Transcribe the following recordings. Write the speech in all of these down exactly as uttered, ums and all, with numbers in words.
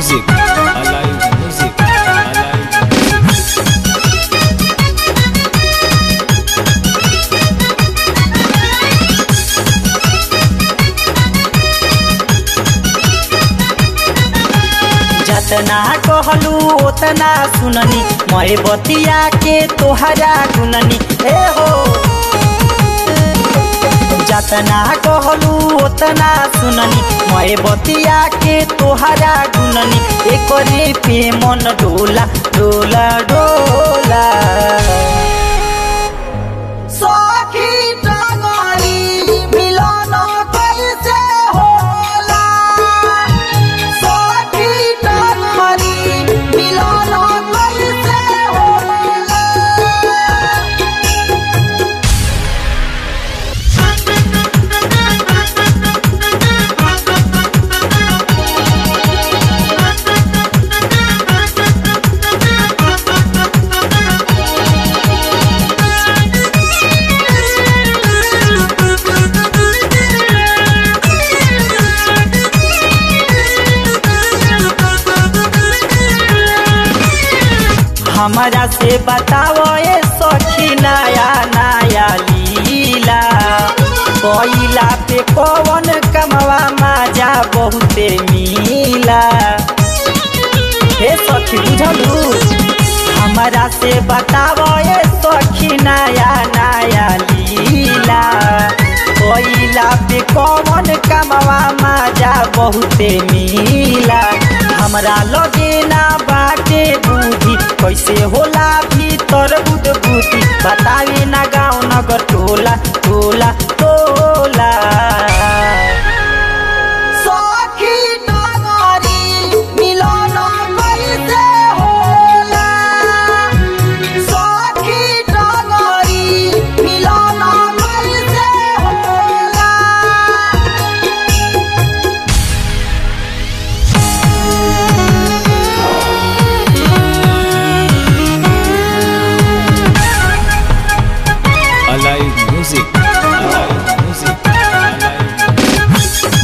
music, alive music, alive music. जतना कहलू ओतना सुननी मैं बतिया के तोहरा गुननी ए हो। जतना कहलू ओतना सुननी मैं बतिया के तोहरा गुननी एकरे पे मन डोला डोला डोला। सखी टंगरी मिलन कैसे होला, सखी टंगरी मिलन कैसे होला। हमारा से बताओ ए सखी नया नया लीला, कोइला पे कौन कमवा मजा बहुते मिला। हे सखी बुझलू, हमारा से बताओ ए सखी नया नया लीला, कोइला पे कौन कमवा मजा बहुते मिला। हमरा लगे ना बाटे बुद्धि कैसे होला भीतर बुद बुद्धि, बतावे ना गाँव नगर टोला टोला टोला। सखी टंगरी मिलन कैसे होला, सखी टंगरी मिलन कैसे होला। Alive music, alive music, alive music.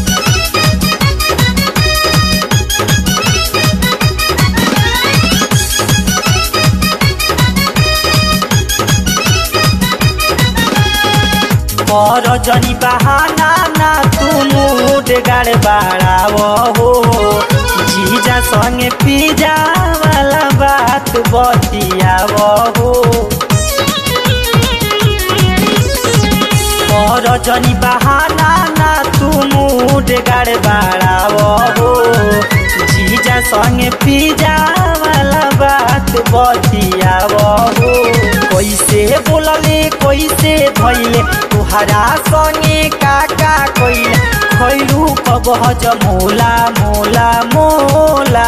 पर जनी बहाना ना तू मूड गड़बड़ाव हो, जीजा संगे पिजा वाला बात बतियाव हो। पर जनी बहाना ना तू मूड गड़बड़ाव हो, जीजा संगे पिजा वाला बात बतियाव हो। कैसे बोलले कैसे धैले तुहरा संगे काका कैले, खैलू कबहज मोला मोला मोला।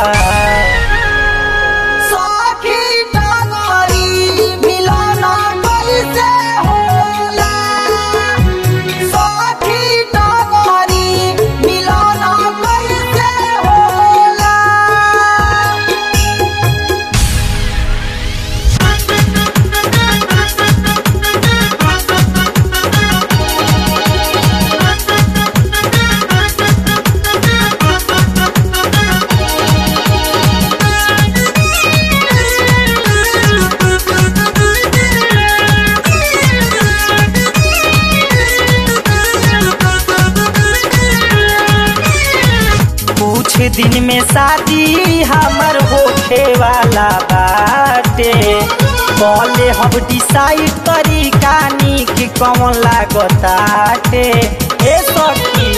सखी टंगरी मिलन कैसे होला, सखी टंगरी मिलन कैसे होला। कुछ दिन में शादी हमर होखे वाला बाटे, बोले हम डिसाइड करी कानी कि कौन लागताटे। ए सखी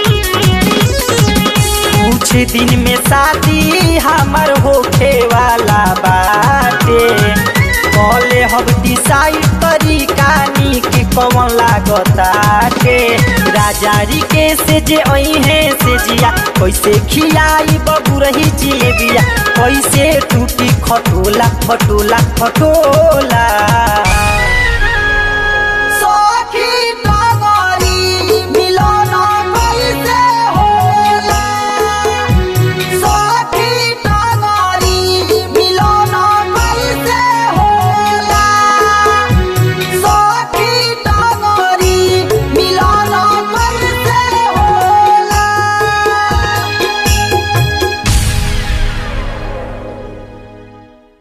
कुछ दिन में शादी हमर होखे वाला बाटे, बोले हम डिसाइड करी कानी कि कौन लागताटे। राजारी के से जे अइहे से जिया कैसे खिलाई बबुरही जिलेबिया, कैसे टूटी खटोला खटोला खटोला।